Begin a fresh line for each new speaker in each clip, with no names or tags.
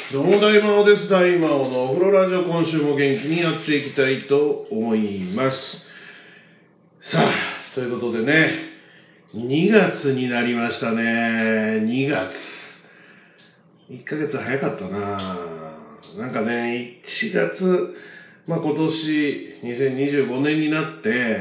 どうも大魔王です。大魔王のお風呂ラジオ、今週も元気にやっていきたいと思います。さあ、ということでね、2月になりましたね。2月。1ヶ月早かったな。なんかね、1月、今年2025年になって、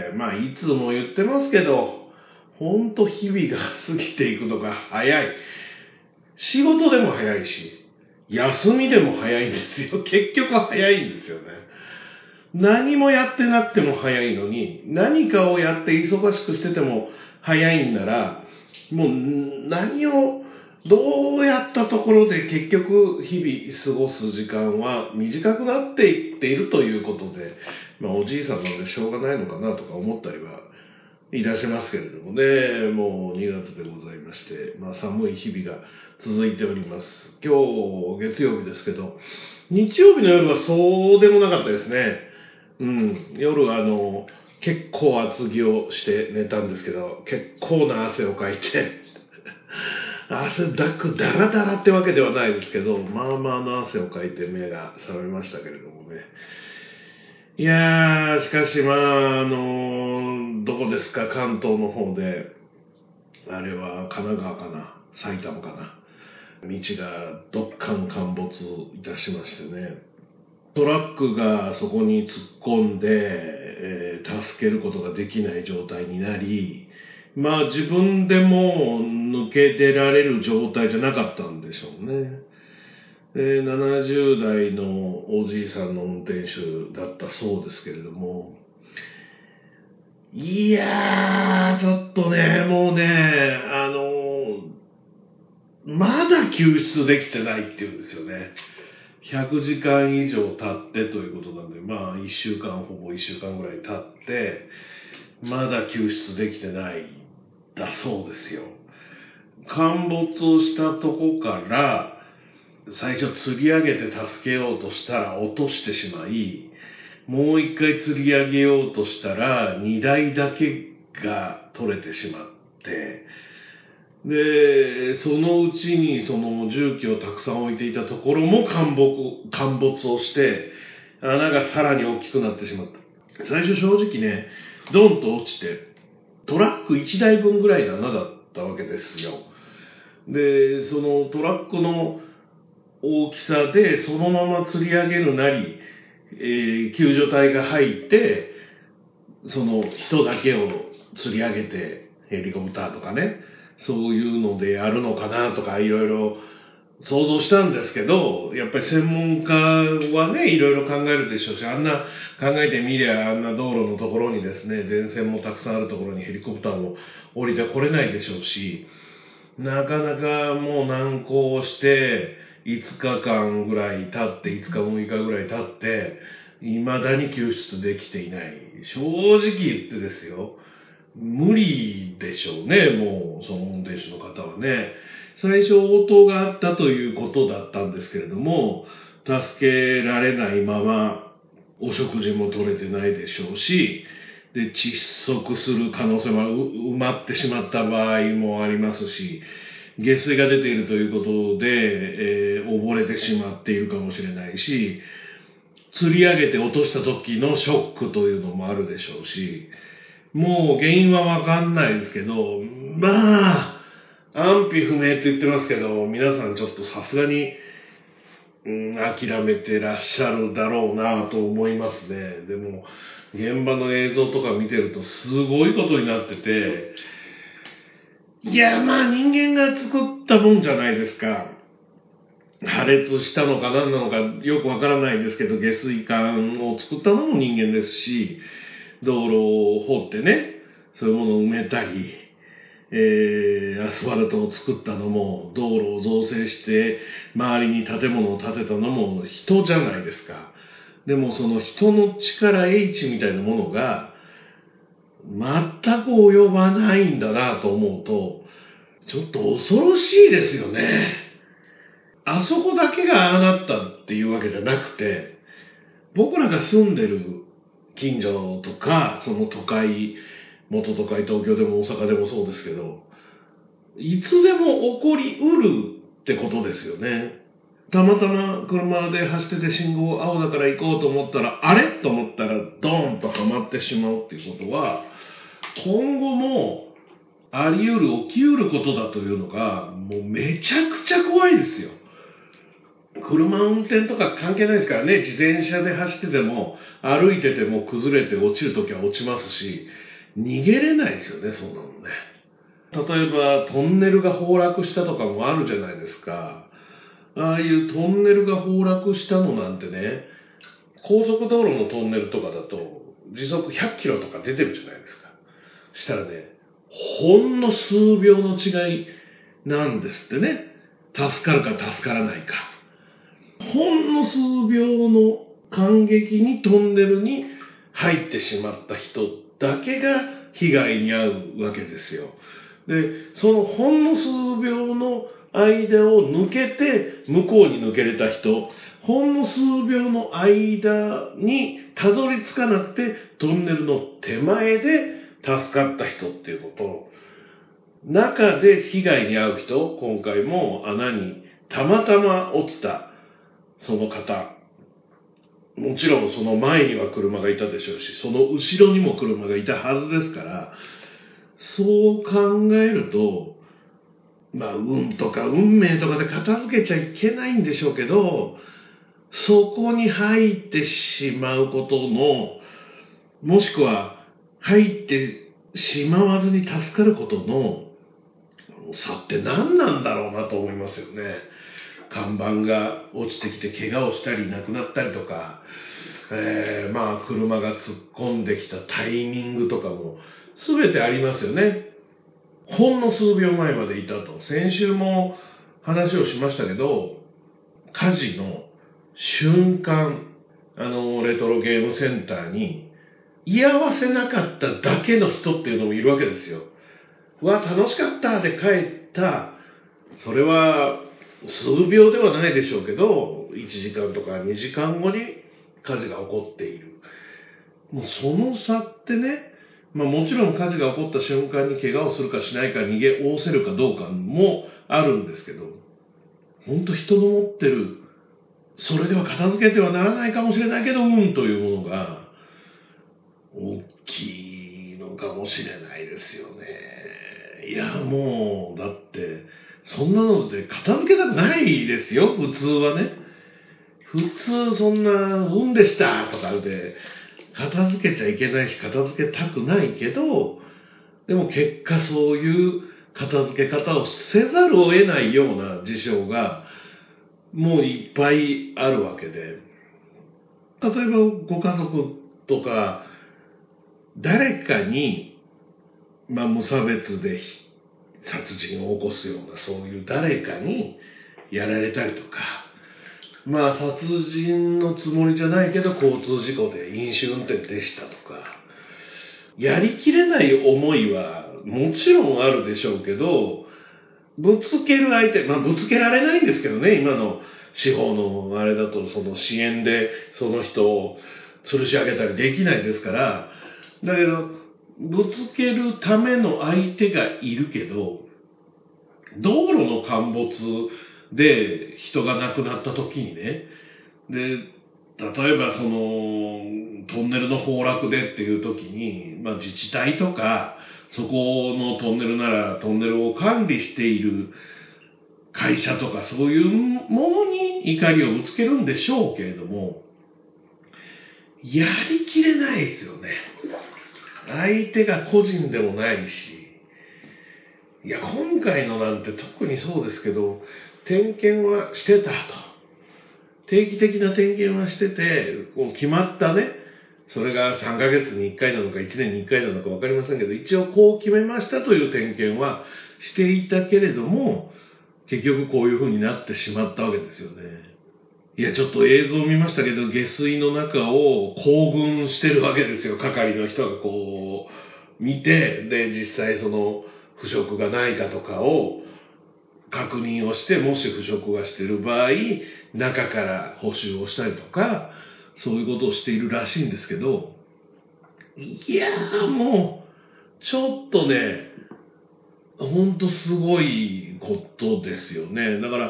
いつも言ってますけど、ほんと日々が過ぎていくのが早い。仕事でも早いし、休みでも早いんですよ。結局早いんですよね。何もやってなくても早いのに、何かをやって忙しくしてても早いんなら、もう何をどうやったところで結局日々過ごす時間は短くなっていっているということで、おじいさんなんでしょうがないのかなとか思ったりはいらっしゃいますけれどもね、もう2月でございまして、寒い日々が続いております。今日月曜日ですけど、日曜日の夜はそうでもなかったですね。夜結構厚着をして寝たんですけど、結構な汗をかいて、汗だくダラダラってわけではないですけど、まあまあの汗をかいて目が覚めましたけれどもね。いやー、しかしどこですか、関東の方で、あれは神奈川かな、埼玉かな、道がどっかん陥没いたしましてね、トラックがそこに突っ込んで、助けることができない状態になり、自分でも抜け出られる状態じゃなかったんでしょうね。70代のおじいさんの運転手だったそうですけれども、いやー、ちょっとね、もうね、まだ救出できてないっていうんですよね。100時間以上経ってということなんで、ほぼ1週間ぐらい経って、まだ救出できてないだそうですよ。陥没をしたとこから、最初釣り上げて助けようとしたら落としてしまい、もう一回釣り上げようとしたら荷台だけが取れてしまって、で、そのうちにその重機をたくさん置いていたところも陥没をして、穴がさらに大きくなってしまった。最初正直ね、ドンと落ちて、トラック1台分ぐらいの穴だったわけですよ。で、そのトラックの大きさでそのまま釣り上げるなり、救助隊が入って、その人だけを釣り上げて、ヘリコプターとかね、そういうのでやるのかなとかいろいろ想像したんですけど、やっぱり専門家はね、いろいろ考えるでしょうし、あんな考えてみりゃ、あんな道路のところにですね、電線もたくさんあるところにヘリコプターも降りてこれないでしょうし、なかなかもう難航して5日間ぐらい経って、5日6日ぐらい経って、未だに救出できていない。正直言ってですよ、無理でしょうね、もうその運転手の方はね。最初応答があったということだったんですけれども、助けられないままお食事も取れてないでしょうし、で窒息する可能性は埋まってしまった場合もありますし、下水が出ているということで、溺れてしまっているかもしれないし、釣り上げて落とした時のショックというのもあるでしょうし、もう原因はわかんないですけど、安否不明って言ってますけど、皆さんちょっとさすがに、諦めてらっしゃるだろうなと思いますね。でも、現場の映像とか見てるとすごいことになってて、人間が作ったもんじゃないですか。破裂したのか何なのかよくわからないですけど、下水管を作ったのも人間ですし、道路を掘ってね、そういうものを埋めたり、アスファルトを作ったのも、道路を造成して周りに建物を建てたのも人じゃないですか。でもその人の力 H みたいなものが全く及ばないんだなと思うと、ちょっと恐ろしいですよね。あそこだけがああなったっていうわけじゃなくて、僕らが住んでる近所とか、その都会、元都会、東京でも大阪でもそうですけど、いつでも起こりうるってことですよね。 たまたま車で走ってて信号青だから行こうと思ったら、あれと思ったらドーンとはまってしまうっていうことは、今後もあり得る、起き得ることだというのが、もうめちゃくちゃ怖いですよ。車運転とか関係ないですからね。自転車で走ってても、歩いてても崩れて落ちるときは落ちますし、逃げれないですよね、そんなのね。例えば、トンネルが崩落したとかもあるじゃないですか。ああいうトンネルが崩落したのなんてね、高速道路のトンネルとかだと、時速100キロとか出てるじゃないですか。したらね、ほんの数秒の違いなんですってね。助かるか助からないか。ほんの数秒の感激にトンネルに入ってしまった人だけが被害に遭うわけですよ。で、そのほんの数秒の間を抜けて向こうに抜けれた人、ほんの数秒の間にたどり着かなくてトンネルの手前で助かった人っていうこと、中で被害に遭う人、今回も穴にたまたま落ちたその方、もちろんその前には車がいたでしょうし、その後ろにも車がいたはずですから、そう考えると、運とか運命とかで片付けちゃいけないんでしょうけど、そこに入ってしまうことの、もしくは入ってしまわずに助かることの差って何なんだろうなと思いますよね。看板が落ちてきて怪我をしたり亡くなったりとか、車が突っ込んできたタイミングとかも全てありますよね。ほんの数秒前までいたと。先週も話をしましたけど、火事の瞬間、レトロゲームセンターに居合わせなかっただけの人っていうのもいるわけですよ。楽しかったで帰った、それは数秒ではないでしょうけど、1時間とか2時間後に火事が起こっている。もうその差ってね、もちろん火事が起こった瞬間に怪我をするかしないか逃げおせるかどうかもあるんですけど、本当人の持ってる、それでは片付けてはならないかもしれないけど、というものが大きいのかもしれないですよね。いや、もう、だって、そんなので片付けたくないですよ、普通はね。普通そんな、でしたとかで、片付けちゃいけないし、片付けたくないけど、でも結果そういう片付け方をせざるを得ないような事象が、もういっぱいあるわけで、例えばご家族とか、誰かに、無差別で殺人を起こすような、そういう誰かにやられたりとか、殺人のつもりじゃないけど交通事故で飲酒運転でしたとか、やりきれない思いはもちろんあるでしょうけど、ぶつける相手、ぶつけられないんですけどね、今の司法のあれだと、その支援でその人を吊るし上げたりできないですから、だけど、ぶつけるための相手がいるけど、道路の陥没で人が亡くなった時にね、で、例えばそのトンネルの崩落でっていう時に、自治体とか、そこのトンネルならトンネルを管理している会社とかそういうものに怒りをぶつけるんでしょうけれども、やりきれないですよね。相手が個人でもないし、いや、今回のなんて特にそうですけど、点検はしてたと。定期的な点検はしてて、決まったね、それが3ヶ月に1回なのか1年に1回なのか分かりませんけど、一応こう決めましたという点検はしていたけれども、結局こういう風になってしまったわけですよね。いや、ちょっと映像を見ましたけど、下水の中を行軍してるわけですよ。係の人が見て、で、実際その腐食がないかとかを確認をして、もし腐食がしている場合、中から補修をしたりとか、そういうことをしているらしいんですけど、いやーもう、ちょっとね、ほんとすごいことですよね。だから、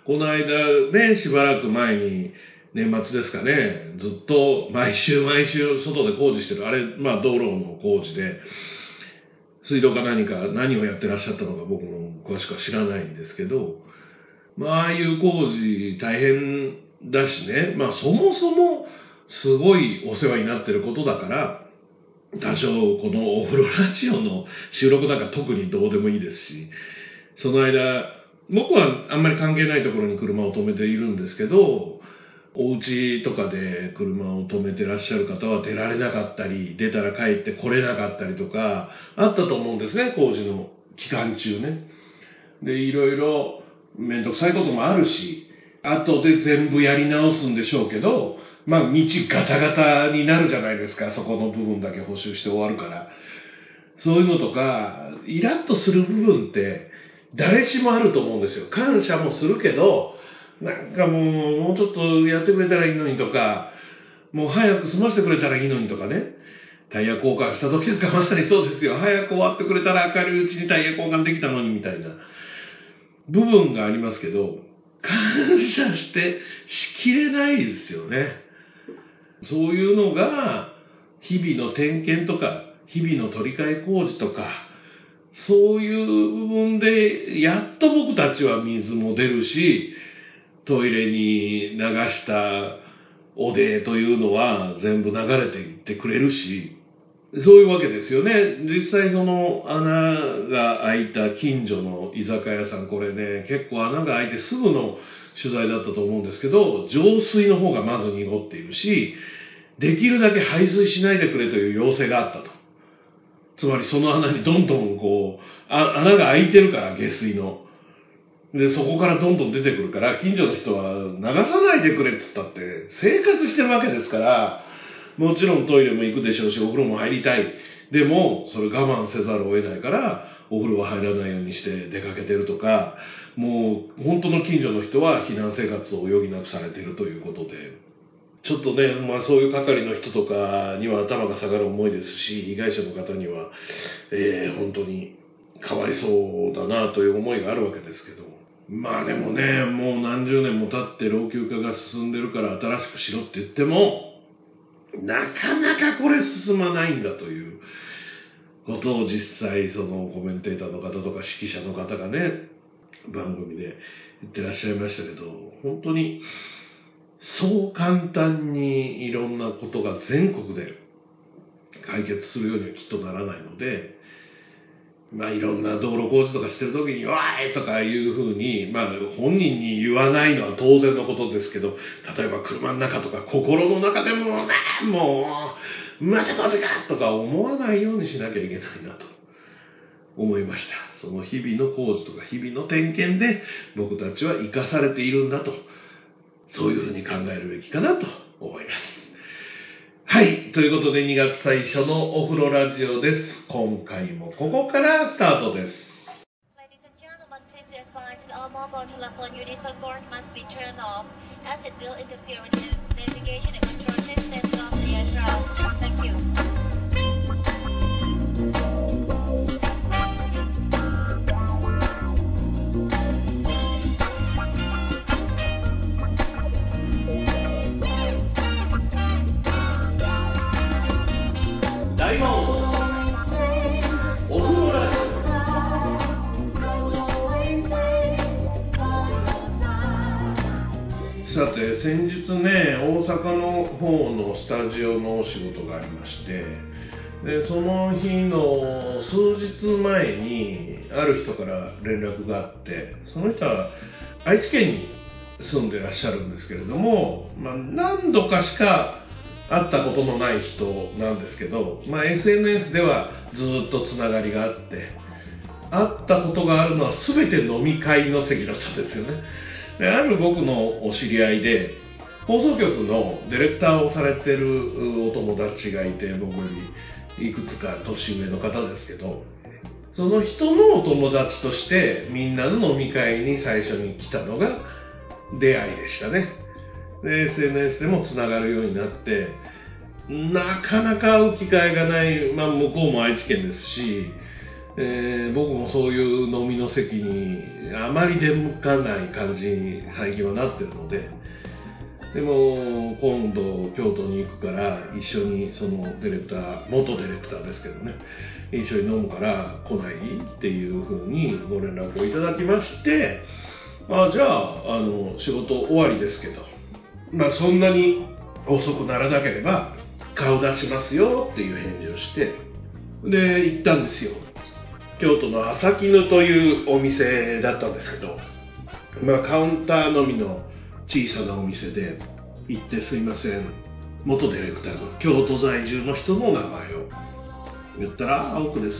この間ね、しばらく前に、年末ですかね、ずっと毎週外で工事してる、あれ、道路の工事で、水道か何をやってらっしゃったのか僕も詳しくは知らないんですけど、ああいう工事大変だしね、そもそもすごいお世話になってることだから、多少このお風呂ラジオの収録なんか特にどうでもいいですし、その間、僕はあんまり関係ないところに車を止めているんですけど、お家とかで車を止めてらっしゃる方は出られなかったり、出たら帰って来れなかったりとか、あったと思うんですね、工事の期間中ね。で、いろいろめんどくさいこともあるし、後で全部やり直すんでしょうけど、道ガタガタになるじゃないですか、そこの部分だけ補修して終わるから。そういうのとか、イラッとする部分って誰しもあると思うんですよ。感謝もするけど、なんかもうちょっとやってくれたらいいのにとか、もう早く済ませてくれたらいいのにとかね。タイヤ交換した時なんかまさにそうですよ。早く終わってくれたら明るいうちにタイヤ交換できたのにみたいな部分がありますけど、感謝してしきれないですよね。そういうのが日々の点検とか日々の取り替え工事とか、そういう部分でやっと僕たちは水も出るし、トイレに流したおでというのは全部流れていってくれるし、そういうわけですよね。実際その穴が開いた近所の居酒屋さん、これね、結構穴が開いてすぐの取材だったと思うんですけど、浄水の方がまず濁っているし、できるだけ排水しないでくれという要請があったと。つまりその穴にどんどん穴が開いてるから下水の。で、そこからどんどん出てくるから、近所の人は流さないでくれって言ったって、生活してるわけですから、もちろんトイレも行くでしょうし、お風呂も入りたい。でも、それ我慢せざるを得ないから、お風呂は入らないようにして出かけてるとか、もう、本当の近所の人は避難生活を余儀なくされているということで、ちょっとね、そういう係の人とかには頭が下がる思いですし、被害者の方には、本当にかわいそうだなという思いがあるわけですけど、でもね、もう何十年も経って老朽化が進んでるから新しくしろって言っても、なかなかこれ進まないんだということを実際そのコメンテーターの方とか指揮者の方がね、番組で言ってらっしゃいましたけど、本当にそう簡単にいろんなことが全国で解決するようにはきっとならないので、いろんな道路工事とかしてる時に、わーいとかいうふうに、本人に言わないのは当然のことですけど、例えば車の中とか心の中でも、もう、また工事かとか思わないようにしなきゃいけないなと思いました。その日々の工事とか日々の点検で僕たちは生かされているんだと、そういうふうに考えるべきかなと思います。はい。ということで2月最初のお風呂ラジオです。今回もここからスタートです。
Ladies and gentlemen, please be advised all mobile telephone units on board must be turned off as it will interfere with the navigation and control systems of the aircraft. Thank you.
さて、先日ね、大阪の方のスタジオのお仕事がありまして、でその日の数日前にある人から連絡があって、その人は愛知県に住んでらっしゃるんですけれども、何度かしか会ったことのない人なんですけど、SNS ではずっとつながりがあって、会ったことがあるのは全て飲み会の席だったんですよね。である僕のお知り合いで放送局のディレクターをされてるお友達がいて、僕よりいくつか年上の方ですけど、その人のお友達としてみんなの飲み会に最初に来たのが出会いでしたね。で SNS でもつながるようになって、なかなか会う機会がない、向こうも愛知県ですし、 僕もそういう飲みの席にあまり出向かない感じに最近はなってるので、でも今度京都に行くから一緒にその元ディレクターですけどね、一緒に飲むから来ないっていうふうにご連絡をいただきまして、じゃあ、仕事終わりですけど、そんなに遅くならなければ顔出しますよっていう返事をして、で行ったんですよ。京都の朝絹というお店だったんですけど、カウンターのみの小さなお店で行って、すいません、元ディレクターの京都在住の人の名前を言ったら、奥です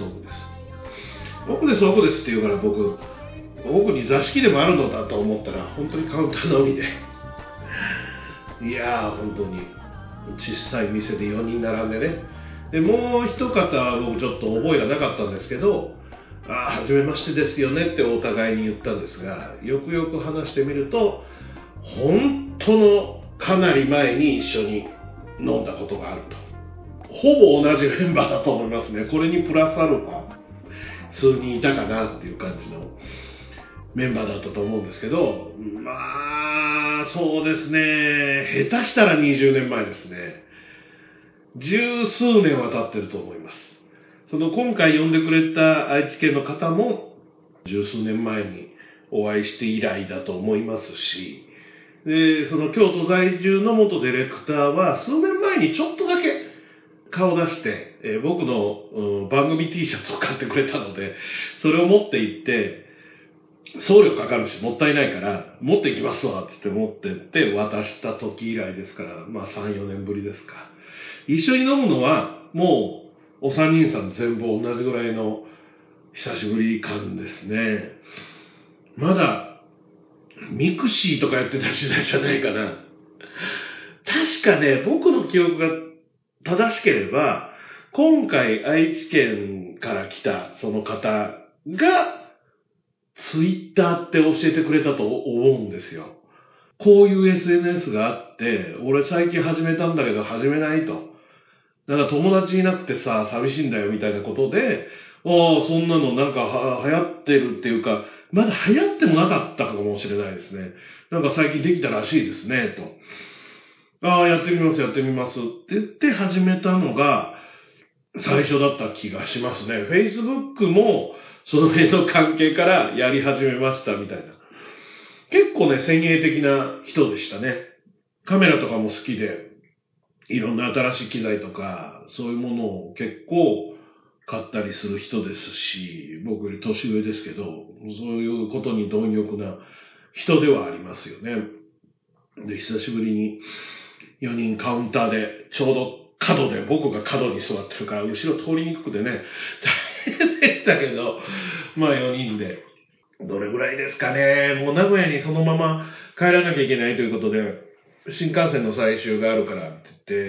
って言うから、僕奥に座敷でもあるのだと思ったら、本当にカウンターのみで、いやー本当に小さい店で4人並んでね、でもう一方は僕ちょっと覚えがなかったんですけど、初めましてですよねってお互いに言ったんですが、よくよく話してみると、本当のかなり前に一緒に飲んだことがあると。ほぼ同じメンバーだと思いますね。これにプラスアルファ数人いたかなっていう感じのメンバーだったと思うんですけど、そうですね、下手したら20年前ですね。十数年は経ってると思います。その今回呼んでくれた愛知県の方も十数年前にお会いして以来だと思いますし、でその京都在住の元ディレクターは数年前にちょっとだけ顔出して、僕の、番組 T シャツを買ってくれたので、それを持って行って、送料かかるしもったいないから持って行きますわって持ってって渡した時以来ですから、3、4年ぶりですか。一緒に飲むのはもうお三人さん全部同じぐらいの久しぶり感ですね。まだミクシーとかやってた時代じゃないかな。確かね、僕の記憶が正しければ、今回愛知県から来たその方がツイッターって教えてくれたと思うんですよ。こういう SNS があって、俺最近始めたんだけど始めないと。なんか友達いなくてさ、寂しいんだよみたいなことで、そんなのなんか流行ってるっていうか、まだ流行ってもなかったかもしれないですね。なんか最近できたらしいですね、と。やってみますって言って始めたのが最初だった気がしますね。Facebook もその辺の関係からやり始めましたみたいな。結構ね、先鋭的な人でしたね。カメラとかも好きで、いろんな新しい機材とか、そういうものを結構買ったりする人ですし、僕より年上ですけど、そういうことに貪欲な人ではありますよね。で、久しぶりに4人カウンターで、ちょうど角で、僕が角に座ってるから、後ろ通りにくくてね、大変でしたけど、4人で、どれぐらいですかね、もう名古屋にそのまま帰らなきゃいけないということで、新幹線の最終があるからって言って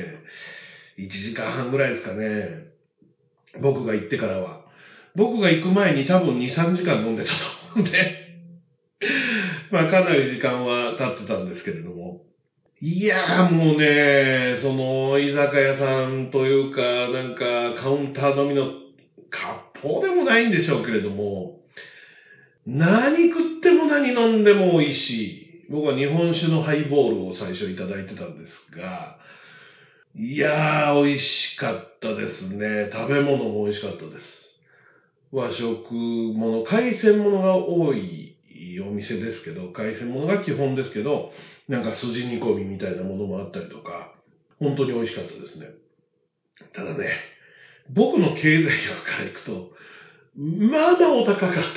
、1時間半ぐらいですかね、僕が行ってからは。僕が行く前に多分2、3時間飲んでたと思うんで、かなり時間は経ってたんですけれども、いやーもうね、その居酒屋さんというか、なんかカウンターのみの割烹でもないんでしょうけれども、何食っても何飲んでも美味しい。僕は日本酒のハイボールを最初いただいてたんですが、いやー美味しかったですね。食べ物も美味しかったです。和食もの、海鮮ものが多いお店ですけど、海鮮ものが基本ですけど、なんか筋煮込みみたいなものもあったりとか、本当に美味しかったですね。ただね、僕の経済力からいくと、まだお高かったです。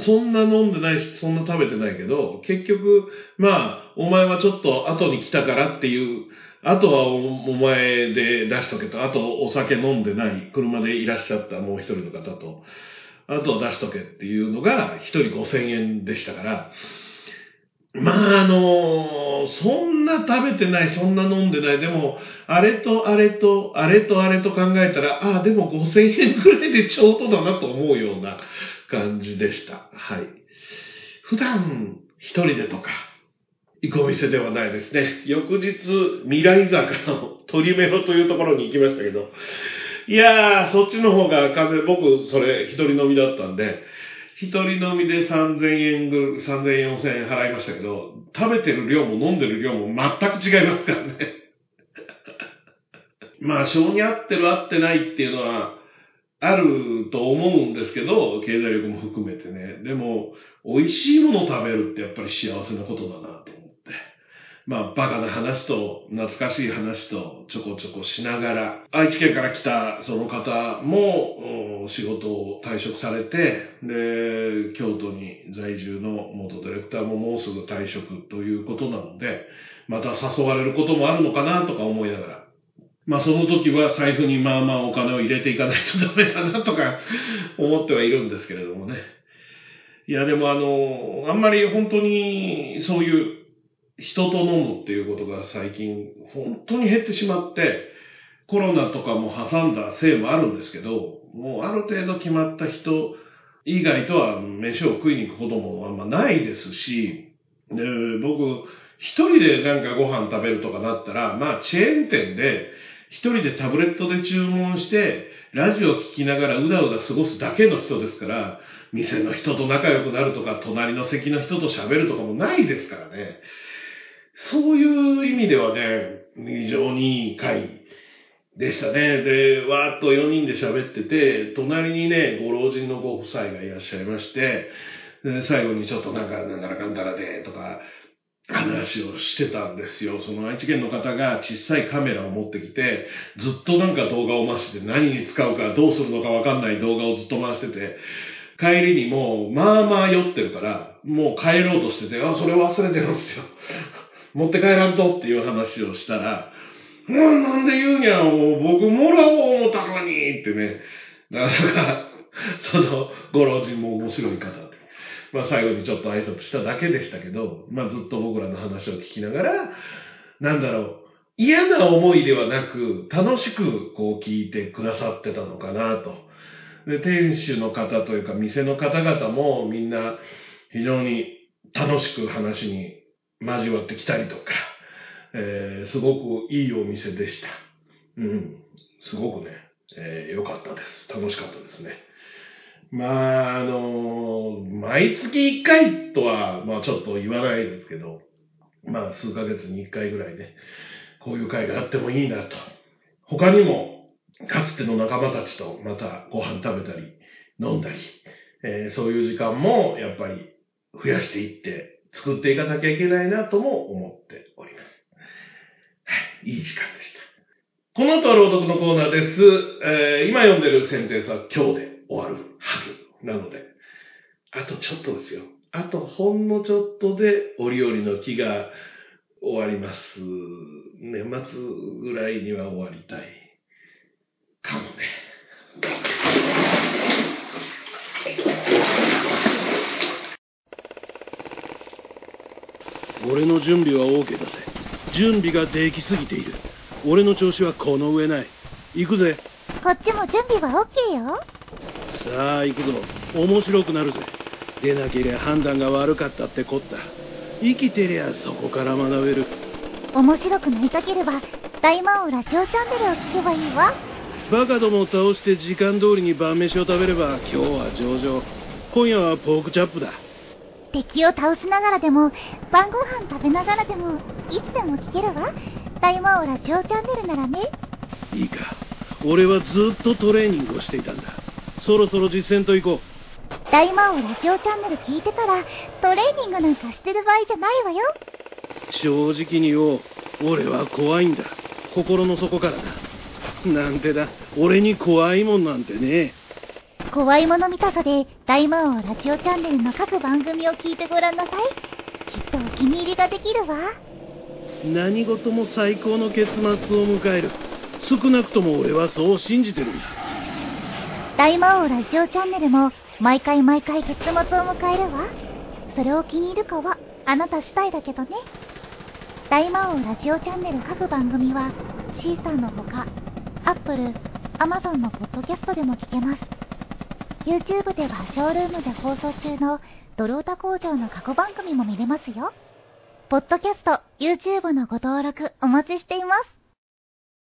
そんな飲んでないし、そんな食べてないけど、結局、お前はちょっと後に来たからっていう、あとはお前で出しとけと、あとお酒飲んでない、車でいらっしゃったもう一人の方と、あとは出しとけっていうのが、一人5000円でしたから、そんな食べてない、そんな飲んでない、でも、あれとあれと、あれとあれと考えたら、でも5000円くらいでちょうどだなと思うような感じでした。はい。普段、一人でとか、行くお店ではないですね。翌日、未来坂の鳥メロというところに行きましたけど、 いやー、そっちの方が僕、それ、一人飲みだったんで、一人飲みで3000円4000円払いましたけど、食べてる量も飲んでる量も全く違いますからね。まあ、性に合ってる合ってないっていうのは、あると思うんですけど、経済力も含めてね。でも、美味しいものを食べるってやっぱり幸せなことだなと思って。まあ、バカな話と懐かしい話とちょこちょこしながら、愛知県から来たその方も仕事を退職されて、で、京都に在住の元ディレクターももうすぐ退職ということなので、また誘われることもあるのかなとか思いながら、まあその時は財布にまあまあお金を入れていかないとダメだなとか思ってはいるんですけれどもね。いやでもあんまり本当にそういう人と飲むっていうことが最近本当に減ってしまって、コロナとかも挟んだせいもあるんですけど、もうある程度決まった人以外とは飯を食いに行くこともあんまないですし、で僕一人でなんかご飯食べるとかなったら、まあチェーン店で一人でタブレットで注文して、ラジオ聞きながらうだうだ過ごすだけの人ですから、店の人と仲良くなるとか、隣の席の人と喋るとかもないですからね。そういう意味ではね、非常にいい会でしたね。で、わーっと4人で喋ってて、隣にね、ご老人のご夫妻がいらっしゃいまして、で最後にちょっとなんだらかんだらで、とか、話をしてたんですよ。その愛知県の方が小さいカメラを持ってきて、ずっとなんか動画を回してて、何に使うかどうするのかわかんない動画をずっと回してて、帰りにもう、まあまあ酔ってるから、もう帰ろうとしてて、それ忘れてるんですよ。持って帰らんとっていう話をしたら、なんで言うんや僕もらおう思ったのにってね。だから、その、ご老人も面白い方で。まあ最後にちょっと挨拶しただけでしたけど、まあずっと僕らの話を聞きながら、嫌な思いではなく、楽しくこう聞いてくださってたのかなと。で、店主の方というか店の方々もみんな非常に楽しく話に交わってきたりとか、すごくいいお店でした。すごくね、良かったです。楽しかったですね。まあ、毎月1回とは、まあちょっと言わないですけど、まあ数ヶ月に1回ぐらいね、こういう会があってもいいなと。他にも、かつての仲間たちとまたご飯食べたり、飲んだり、そういう時間もやっぱり増やしていって、作っていかなきゃいけないなとも思っております。はい、いい時間でした。この後は朗読のコーナーです。今読んでるセンテンスは今日で終わるはずなので、あとちょっとですよ。あとほんのちょっとで折々の木が終わります。年末ぐらいには終わりたい。かもね。
俺の準備は OK だぜ。準備ができすぎている。俺の調子はこの上ない。行くぜ。
こっちも準備は OK よ。
さあ行くぞ。面白くなるぜ。出なけりゃ判断が悪かったってこった。生きてりゃそこから学べる。
面白くなりたければ大魔王ラジオチャンネルを聞けばいいわ。
バカどもを倒して時間通りに晩飯を食べれば今日は上々。今夜はポークチャップだ。
敵を倒しながらでも晩ご飯食べながらでもいつでも聞けるわ。大魔王ラジオチャンネルならね。
いいか。俺はずっとトレーニングをしていたんだ。そろそろ実践と行こう。
大魔王ラジオチャンネル聞いてたらトレーニングなんかしてる場合じゃないわよ。
正直に言おう。俺は怖いんだ。心の底からだ。なんてだ。俺に怖いもんなんてね。
怖いもの見たさで大魔王ラジオチャンネルの各番組を聞いてごらんなさい。きっとお気に入りができるわ。
何事も最高の結末を迎える。少なくとも俺はそう信じてるんだ。
大魔王ラジオチャンネルも毎回結末を迎えるわ。それを気に入るかはあなた次第だけどね。大魔王ラジオチャンネル各番組はシーサーのほか Apple、Amazon のポッドキャストでも聞けます。 YouTube ではショールームで放送中のドルオタ工場の過去番組も見れますよ。ポッドキャスト、YouTube のご登録お待ちしています。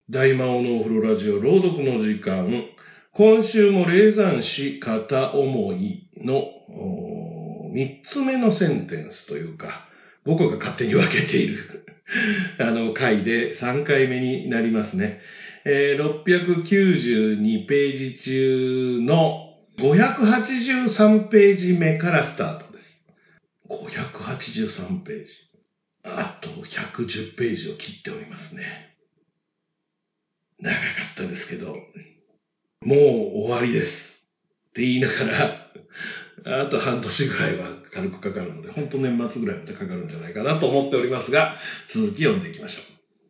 大魔王のお風呂ラジオ朗読の時間。今週も霊山師片思いの3つ目のセンテンスというか、僕が勝手に分けている回で3回目になりますね。692ページ中の583ページ目からスタートです。583ページ。あと110ページを切っておりますね。長かったですけど、もう終わりですって言いながら、あと半年ぐらいは軽くかかるので、本当年末ぐらいまでかかるんじゃないかなと思っておりますが、続き読んでいきましょう。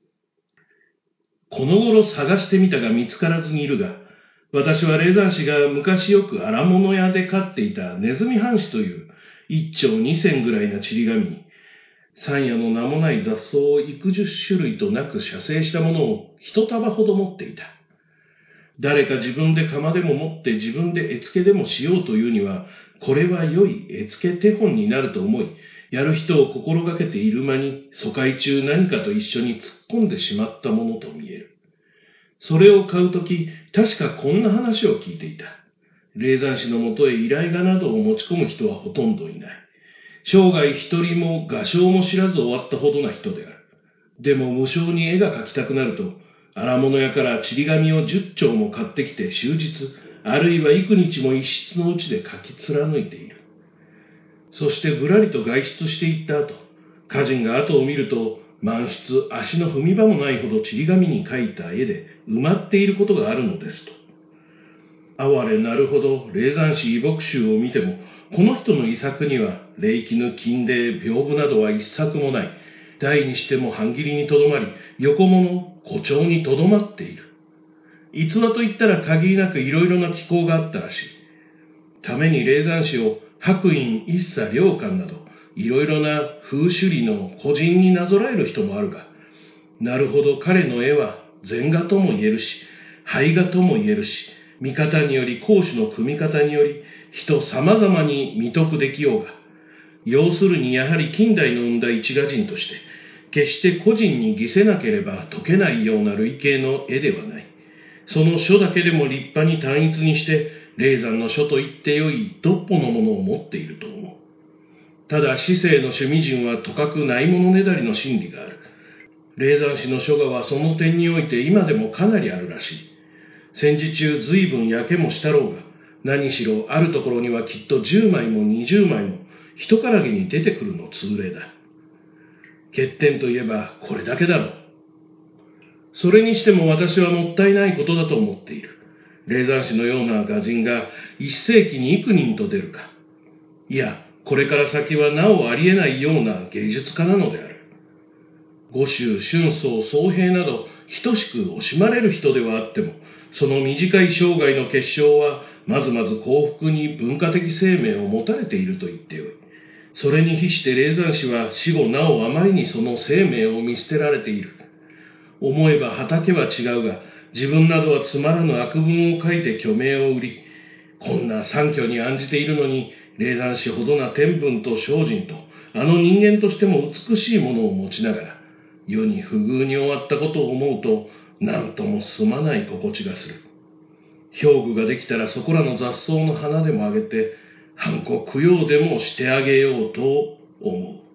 この頃探してみたが見つからずにいるが、私は霊山師が昔よく荒物屋で飼っていたネズミ半紙という一丁二銭ぐらいなちり紙に、山野の名もない雑草を幾十種類となく写生したものを一束ほど持っていた。誰か自分で釜でも持って自分で絵付けでもしようというには、これは良い絵付け手本になると思い、やる人を心がけている間に、疎開中何かと一緒に突っ込んでしまったものと見える。それを買うとき、確かこんな話を聞いていた。霊山師のもとへ依頼画などを持ち込む人はほとんどいない。生涯一人も画商も知らず終わったほどな人である。でも無償に絵が描きたくなると、荒物屋からちり紙を10丁も買ってきて終日、あるいは幾日も一室のうちで描き貫いている。そしてぶらりと外出していった後、家人が後を見ると、満室足の踏み場もないほどちり紙に描いた絵で埋まっていることがあるのですと。哀れなるほど霊山師異木集を見ても、この人の遺作には霊絹、金泥、屏風などは一作もない。題にしても半切りにとどまり、横物、誇張にとどまっている。逸話といったら限りなくいろいろな機構があったらしい。ために霊山師を白隠、一茶、良寛など、いろいろな風種理の個人になぞらえる人もあるが、なるほど彼の絵は禅画とも言えるし、俳画とも言えるし、見方により講師の組み方により人様々に見得できようが、要するにやはり近代の生んだ一画人として、決して個人に偽せなければ解けないような類型の絵ではない。その書だけでも立派に単一にして、霊山の書と言ってよい独歩のものを持っていると思う。ただ市政の趣味人はとかくないものねだりの心理がある。霊山師の書画はその点において今でもかなりあるらしい。戦時中随分焼けもしたろうが、何しろあるところにはきっと10枚も20枚も一からげに出てくるの通例だ。欠点といえばこれだけだろう。それにしても私はもったいないことだと思っている。霊山師のような画人が一世紀に幾人と出るか。いや、これから先はなおありえないような芸術家なのである。五州、春草、宗平など等しく惜しまれる人ではあっても、その短い生涯の結晶はまずまず幸福に文化的生命を持たれていると言ってよい。それに比して霊山師は死後なおあまりにその生命を見捨てられている。思えば畑は違うが、自分などはつまらぬ悪文を書いて虚名を売り、こんな惨虚に案じているのに、霊山師ほどな天文と精進と、あの人間としても美しいものを持ちながら、世に不遇に終わったことを思うと、なんともすまない心地がする。表具ができたらそこらの雑草の花でもあげて、半個供養でもしてあげようと思う。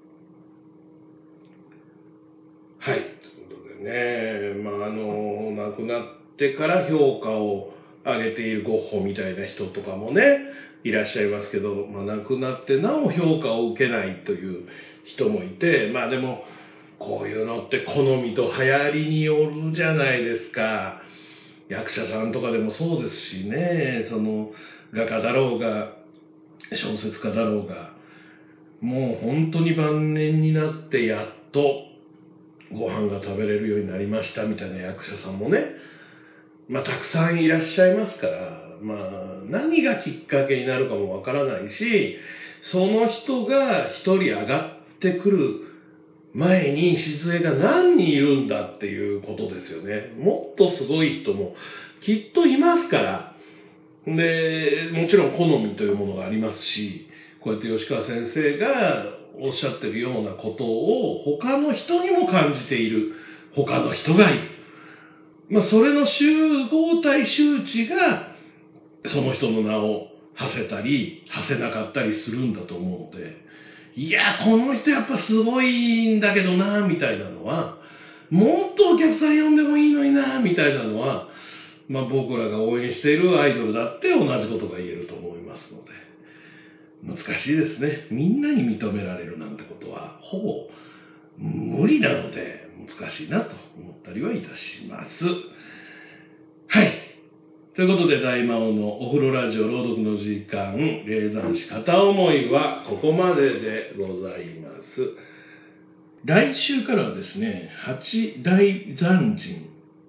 はい。ということでね、亡くなってから評価を上げているゴッホみたいな人とかもね、いらっしゃいますけど、亡くなってなお評価を受けないという人もいて、でも、こういうのって好みと流行りによるじゃないですか。役者さんとかでもそうですしね、その画家だろうが、小説家だろうが、もう本当に晩年になってやっとご飯が食べれるようになりましたみたいな役者さんもね、たくさんいらっしゃいますから、何がきっかけになるかもわからないし、その人が一人上がってくる前に礎が何人いるんだっていうことですよね。もっとすごい人もきっといますから。で、もちろん好みというものがありますし、こうやって吉川先生がおっしゃってるようなことを他の人にも感じている他の人がいる。 それの集合体周知が、その人の名を馳せたり、馳せなかったりするんだと思うので、いや、この人やっぱすごいんだけどな、みたいなのは、もっとお客さん呼んでもいいのにな、みたいなのは、僕らが応援しているアイドルだって同じことが言えると思いますので、難しいですね。みんなに認められるなんてことは、ほぼ無理なので、難しいなと思ったりはいたします。はい。ということで、大魔王のお風呂ラジオ朗読の時間、霊山師片思いはここまででございます。来週からはですね、八大山人。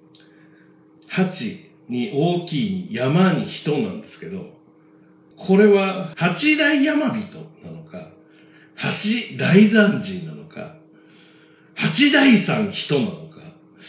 八に大きい山に人なんですけど、これは八大山人なのか、八大山人なのか、八大山人なのか、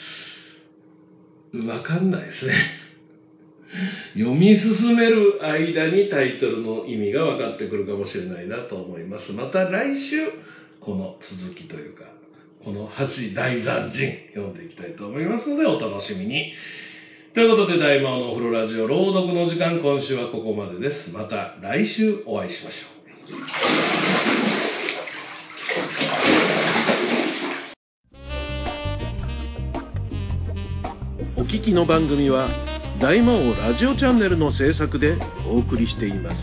わかんないですね。読み進める間にタイトルの意味が分かってくるかもしれないなと思います。また来週、この続きというか、この八大山人読んでいきたいと思いますので、お楽しみに。ということで、大魔王のお風呂ラジオ朗読の時間、今週はここまでです。また来週お会いしまし
ょう。お聞きの番組は大魔王ラジオチャンネルの制作でお送りしています。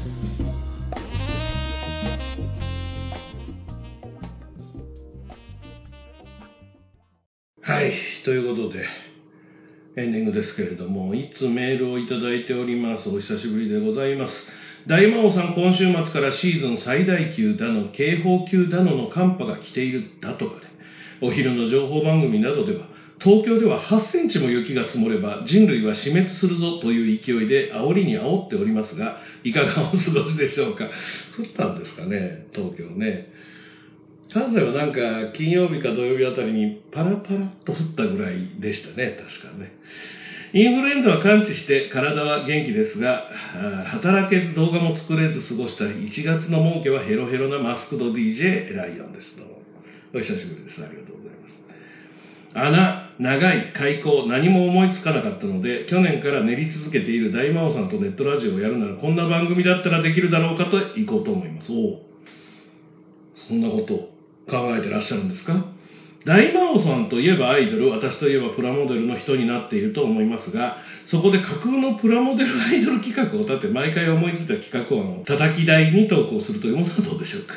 はい、ということでエンディングですけれども、いつメールをいただいております。お久しぶりでございます。大魔王さん、今週末からシーズン最大級だの、警報級だのの寒波が来ているだとかで、お昼の情報番組などでは、東京では8センチも雪が積もれば人類は死滅するぞという勢いで煽りに煽っておりますが、いかがお過ごしでしょうか。降ったんですかね、東京ね。関西はなんか金曜日か土曜日あたりにパラパラっと降ったぐらいでしたね、確かね。インフルエンザは完治して体は元気ですが、働けず動画も作れず過ごした1月の儲けはヘロヘロなマスクド DJ ライオンです。どうもお久しぶりです。ありがとうございます。穴、長い、開口、何も思いつかなかったので、去年から練り続けている大魔王さんとネットラジオをやるならこんな番組だったらできるだろうかと行こうと思います。そんなことを考えてらっしゃるんですか？大魔王さんといえばアイドル、私といえばプラモデルの人になっていると思いますが、そこで架空のプラモデルアイドル企画を立て、毎回思いついた企画案を叩き台に投稿するというものはどうでしょうか。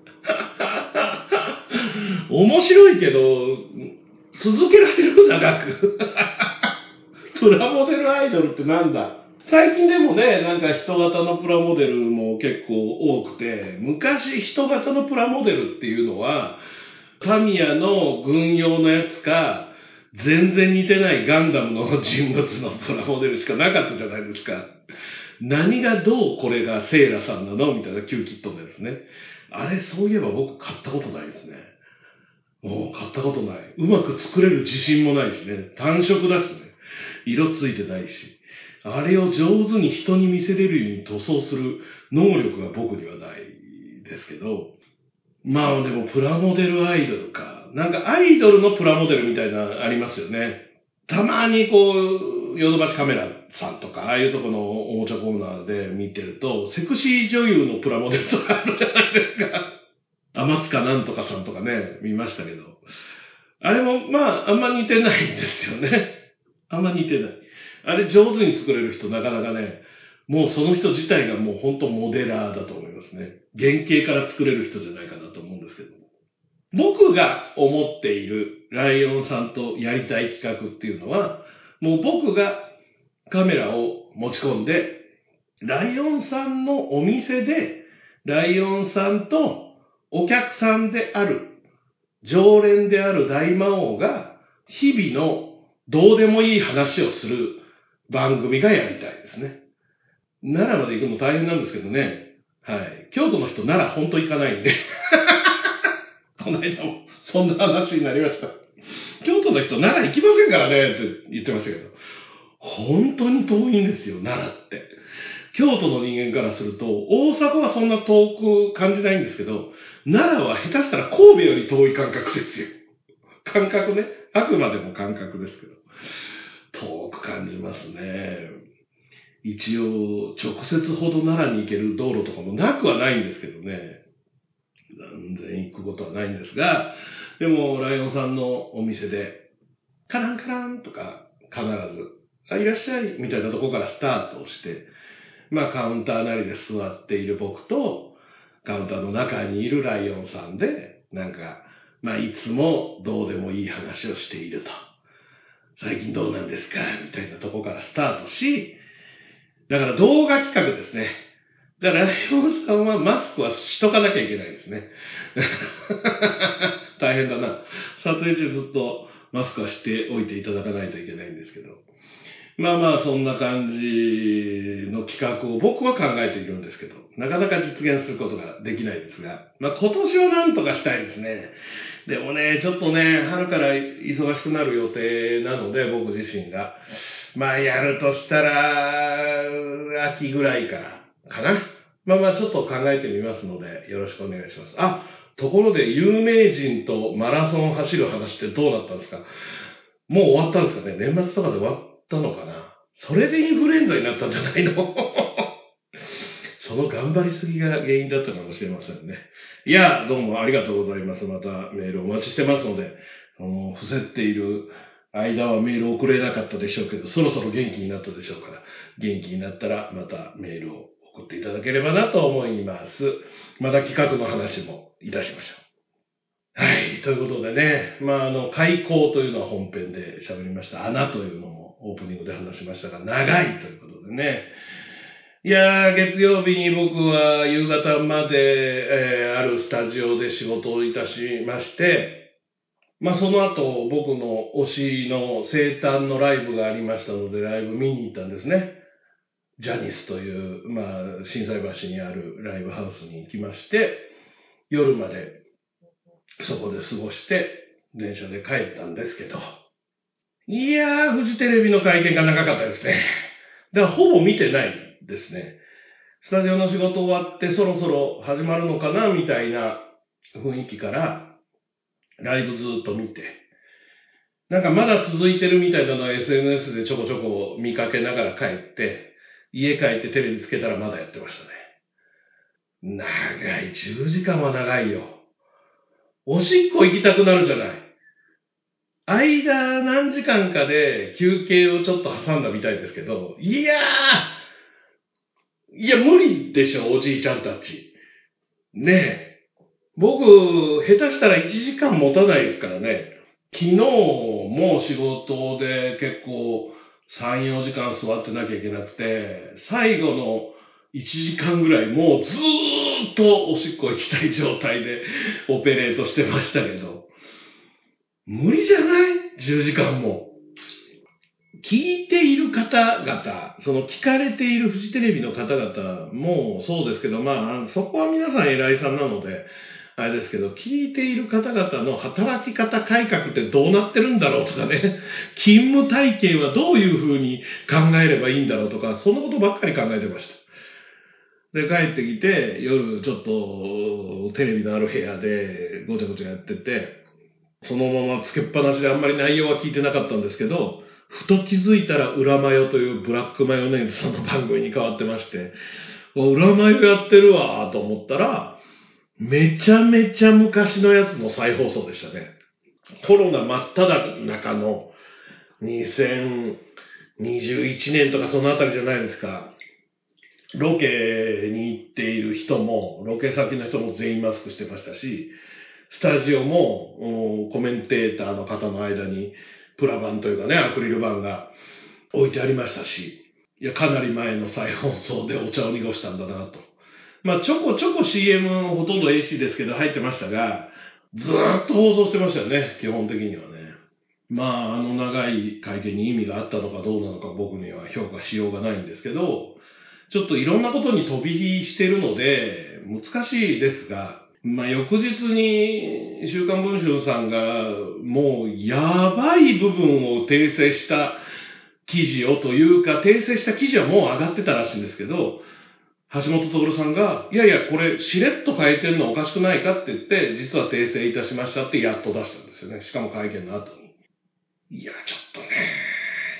面白いけど、続けられる長く。プラモデルアイドルってなんだ？最近でもね、なんか人型のプラモデルも結構多くて、昔人型のプラモデルっていうのは、タミヤの軍用のやつか、全然似てないガンダムの人物のプラモデルしかなかったじゃないですか。何がどうこれがセイラさんなのみたいなキューキットのやつね。あれ、そういえば僕買ったことないですね。買ったことない。うまく作れる自信もないしね。単色だしね。色ついてないし。あれを上手に人に見せれるように塗装する能力が僕にはないですけど。まあでもプラモデルアイドルか。なんかアイドルのプラモデルみたいなありますよね。たまにこう、ヨドバシカメラさんとか、ああいうとこのおもちゃコーナーで見てると、セクシー女優のプラモデルとかあるじゃないですか。天塚なんとかさんとかね、見ましたけど。あれも、まあ、あんま似てないんですよね。あんま似てない。あれ上手に作れる人なかなかね、もうその人自体がもう本当モデラーだと思いますね。原型から作れる人じゃないかなと思うんですけど。僕が思っているライオンさんとやりたい企画っていうのは、もう僕がカメラを持ち込んで、ライオンさんのお店で、ライオンさんとお客さんである、常連である大魔王が、日々のどうでもいい話をする番組がやりたいですね。奈良まで行くの大変なんですけどね。はい。京都の人奈良本当行かないんで。この間もそんな話になりました。京都の人奈良行きませんからねって言ってましたけど。本当に遠いんですよ、奈良って。京都の人間からすると、大阪はそんな遠く感じないんですけど、奈良は下手したら神戸より遠い感覚ですよ。感覚ね。あくまでも感覚ですけど。 遠く感じますね。一応、直接ほど奈良に行ける道路とかもなくはないんですけどね。全然行くことはないんですが、でも、ライオンさんのお店で、カランカランとか必ず、いらっしゃいみたいなところからスタートをして、カウンターなりで座っている僕と、カウンターの中にいるライオンさんで、いつもどうでもいい話をしていると。最近どうなんですかみたいなところからスタートし、だから動画企画ですね。だからライオンさんはマスクはしとかなきゃいけないですね。大変だな。撮影中ずっとマスクはしておいていただかないといけないんですけど。そんな感じの企画を僕は考えているんですけど、なかなか実現することができないですが、今年はなんとかしたいですね。でもね、ちょっとね、春から忙しくなる予定なので、僕自身が。やるとしたら、秋ぐらいからかな。ちょっと考えてみますので、よろしくお願いします。ところで、有名人とマラソン走る話ってどうなったんですか？もう終わったんですかね？年末とかで終わったのかな？それでインフルエンザになったんじゃないの？その頑張りすぎが原因だったかもしれませんね。いや、どうもありがとうございます。またメールお待ちしてますので、伏せっている間はメール送れなかったでしょうけど、そろそろ元気になったでしょうから、元気になったらまたメールを送っていただければなと思います。また企画の話もいたしましょう。はい。ということでね、開口というのは本編で喋りました。穴というのもオープニングで話しましたが、長いということでね。いやー、月曜日に僕は夕方まで、あるスタジオで仕事をいたしまして、その後僕の推しの生誕のライブがありましたので、ライブ見に行ったんですね。ジャニスという、心斎橋にあるライブハウスに行きまして、夜までそこで過ごして、電車で帰ったんですけど、いやー、フジテレビの会見が長かったですね。だからほぼ見てないですね。スタジオの仕事終わってそろそろ始まるのかなみたいな雰囲気からライブずっと見て、まだ続いてるみたいなのは SNS でちょこちょこ見かけながら帰って、家帰ってテレビつけたらまだやってましたね。長い、10時間は長いよ。おしっこ行きたくなるじゃない。間何時間かで休憩をちょっと挟んだみたいですけど、いや無理でしょ、おじいちゃんたち。ねえ。僕、下手したら1時間持たないですからね。昨日も仕事で結構3、4時間座ってなきゃいけなくて、最後の1時間ぐらいもうずーっとおしっこ行きたい状態でオペレートしてましたけど、無理じゃない？ 10 時間も。聞いている方々、その聞かれているフジテレビの方々もそうですけど、そこは皆さん偉いさんなので、あれですけど、聞いている方々の働き方改革ってどうなってるんだろうとかね、勤務体系はどういうふうに考えればいいんだろうとか、そのことばっかり考えてました。で、帰ってきて、夜ちょっとテレビのある部屋でごちゃごちゃやってて、そのままつけっぱなしであんまり内容は聞いてなかったんですけど、ふと気づいたら裏マヨというブラックマヨネーズさんの番組に変わってまして、裏マヨやってるわと思ったら、めちゃめちゃ昔のやつの再放送でしたね。コロナ真っ只中の2021年とかそのあたりじゃないですか。ロケに行っている人も、ロケ先の人も全員マスクしてましたし、スタジオもコメンテーターの方の間にプラ板というかね、アクリル板が置いてありましたし、いや、かなり前の再放送でお茶を濁したんだなと。ちょこちょこ CM ほとんど AC ですけど入ってましたが、ずーっと放送してましたよね、基本的にはね。長い会見に意味があったのかどうなのか僕には評価しようがないんですけど、ちょっといろんなことに飛び火してるので、難しいですが、翌日に週刊文春さんがもうやばい部分を訂正した記事をというか、訂正した記事はもう上がってたらしいんですけど、橋本徹さんが、いやいや、これしれっと変えてるのおかしくないかって言って、実は訂正いたしましたってやっと出したんですよね。しかも会見の後に。いや、ちょっとね、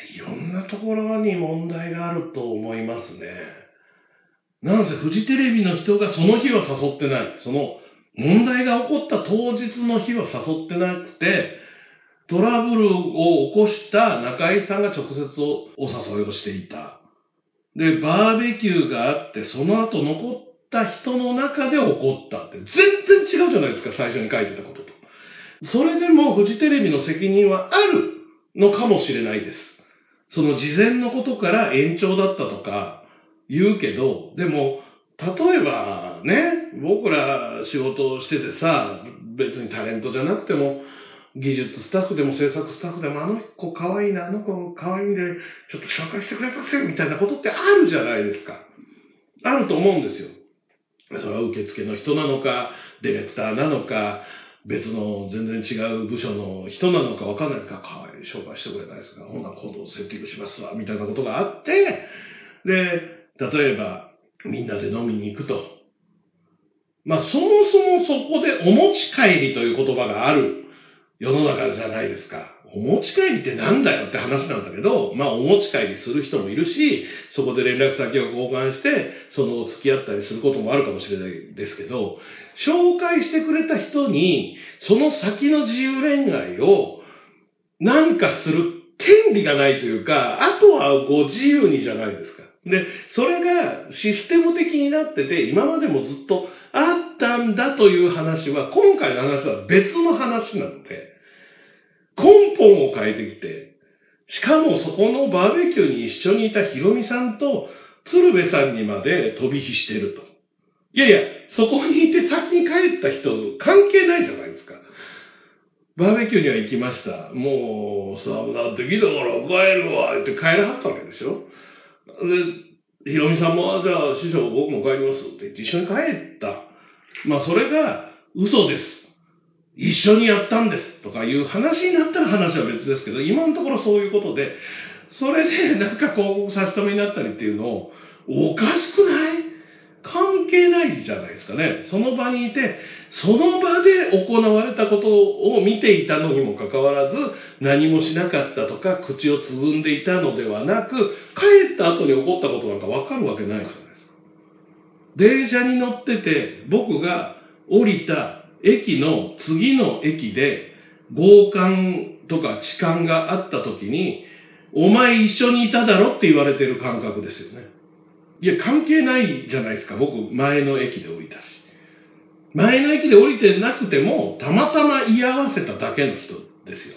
いろんなところに問題があると思いますね。なんせフジテレビの人がその日は誘ってない。その問題が起こった当日の日は誘ってなくて、トラブルを起こした中居さんが直接お誘いをしていた。で、バーベキューがあって、その後残った人の中で起こったって、全然違うじゃないですか、最初に書いてたことと。それでもフジテレビの責任はあるのかもしれないです。その事前のことから延長だったとか言うけど、でも、例えばね、僕ら仕事をしててさ、別にタレントじゃなくても、技術スタッフでも制作スタッフでも、あの子可愛いな、あの子可愛いんで、ちょっと紹介してくれませんみたいなことってあるじゃないですか。あると思うんですよ。それは受付の人なのか、ディレクターなのか、別の全然違う部署の人なのか分かんないですか、可愛い紹介してくれないですか、ほんな行動セッティングしますわ、みたいなことがあって、で、例えば、みんなで飲みに行くと。まあ、そもそもそこでお持ち帰りという言葉がある世の中じゃないですか。お持ち帰りってなんだよって話なんだけど、まあお持ち帰りする人もいるし、そこで連絡先を交換して、その付き合ったりすることもあるかもしれないですけど、紹介してくれた人に、その先の自由恋愛をなんかする権利がないというか、あとはご自由にじゃないですか。で、それがシステム的になってて、今までもずっとあったんだという話は、今回の話は別の話なので、根本を変えてきて、しかもそこのバーベキューに一緒にいたヒロミさんと鶴瓶さんにまで飛び火してると。いやいや、そこにいて先に帰った人関係ないじゃないですか。バーベキューには行きました。もう、寒なってきたから帰るわ、って帰らはったわけでしょ。で、ヒロミさんも、じゃあ師匠僕も帰りますって言って一緒に帰った。まあそれが嘘です。一緒にやったんですとかいう話になったら話は別ですけど、今のところそういうことで、それでなんか広告差し止めになったりっていうのを、おかしくない？関係ないじゃないですかね。その場にいて、その場で行われたことを見ていたのにもかかわらず、何もしなかったとか、口をつぶんでいたのではなく、帰った後に起こったことなんかわかるわけないじゃないですか。電車に乗ってて、僕が降りた駅の次の駅で、強姦とか痴漢があった時に、お前一緒にいただろって言われてる感覚ですよね。いや、関係ないじゃないですか。僕、前の駅で降りたし。前の駅で降りてなくても、たまたま居合わせただけの人ですよ。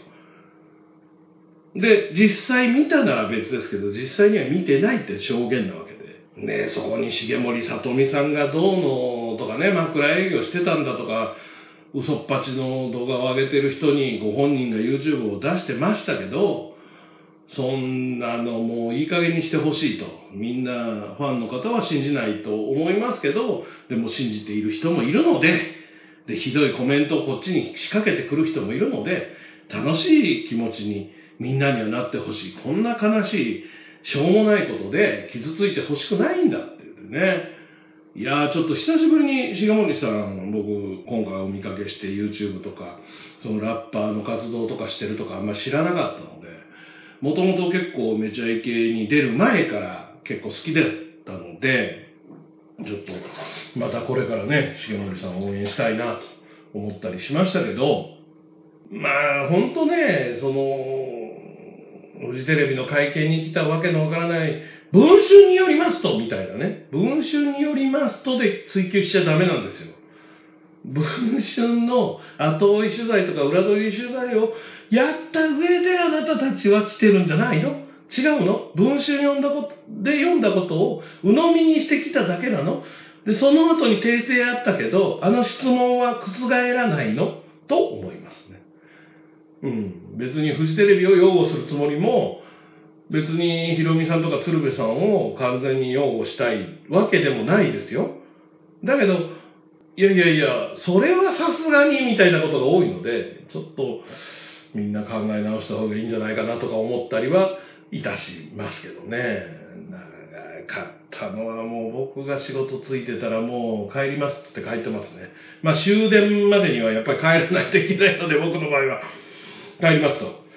で、実際見たなら別ですけど、実際には見てないって証言なわけで。ね、そこに重森さとみさんがどうのとかね、枕営業してたんだとか、嘘っぱちの動画を上げてる人にご本人が YouTube を出してましたけど、そんなのもういい加減にしてほしいと。みんなファンの方は信じないと思いますけど、でも信じている人もいるので、ひどいコメントをこっちに仕掛けてくる人もいるので、楽しい気持ちにみんなにはなってほしい。こんな悲しい、しょうもないことで傷ついてほしくないんだって言ってね。いやーちょっと久しぶりに重森さん、僕今回お見かけして YouTube とか、そのラッパーの活動とかしてるとかあんまり知らなかったので、もともと結構めちゃイケに出る前から結構好きだったので、ちょっとまたこれからね、重森さんを応援したいなと思ったりしましたけど、まあ本当ね、その、フジテレビの会見に来たわけのわからない、文春によりますと、みたいなね、文春によりますとで追及しちゃダメなんですよ。文春の後追い取材とか裏取り取材をやった上であなたたちは来てるんじゃないの？違うの？文春読んだことを鵜呑みにしてきただけなの？で、その後に訂正あったけど、あの質問は覆らないの？と思いますね。別にフジテレビを擁護するつもりも、別にヒロミさんとか鶴瓶さんを完全に擁護したいわけでもないですよ。だけど、いや、それはさすがにみたいなことが多いので、ちょっとみんな考え直した方がいいんじゃないかなとか思ったりはいたしますけどね。長かったのはもう僕が仕事ついてたらもう帰りますって帰ってますね。まあ終電までにはやっぱり帰らないといけないので、僕の場合は帰りますと。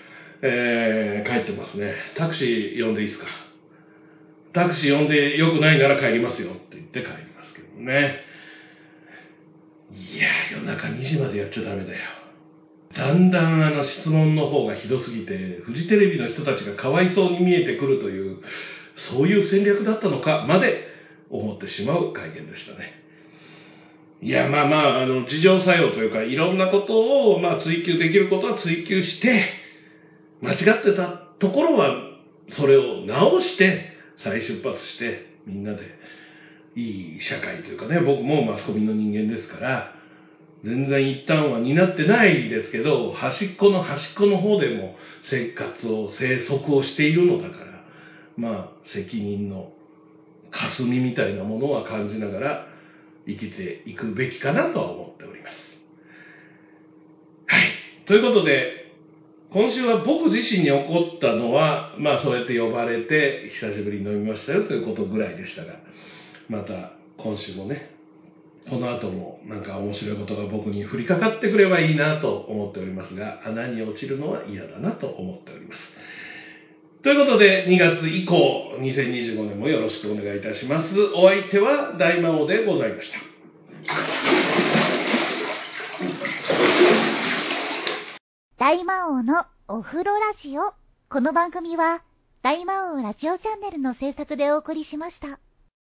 帰ってますね。タクシー呼んでいいですか？タクシー呼んでよくないなら帰りますよって言って帰りますけどね。いや、夜中2時までやっちゃダメだよ。だんだん質問の方がひどすぎて、フジテレビの人たちがかわいそうに見えてくるという、そういう戦略だったのかまで思ってしまう会見でしたね。いや、自浄作用というか、いろんなことを、追求できることは追求して、間違ってたところは、それを直して、再出発して、みんなで、いい社会というかね、僕もマスコミの人間ですから、全然一旦は担ってないですけど、端っこの方でも生息をしているのだから、責任の霞みたいなものは感じながら生きていくべきかなとは思っております。はい。ということで、今週は僕自身に起こったのは、そうやって呼ばれて久しぶりに飲みましたよということぐらいでしたが、また今週もね、この後も面白いことが僕に降りかかってくればいいなと思っておりますが、穴に落ちるのは嫌だなと思っております。ということで、2月以降、2025年もよろしくお願いいたします。お相手は大魔王でございました。
大魔王のお風呂ラジオ。この番組は大魔王ラジオチャンネルの制作でお送りしました。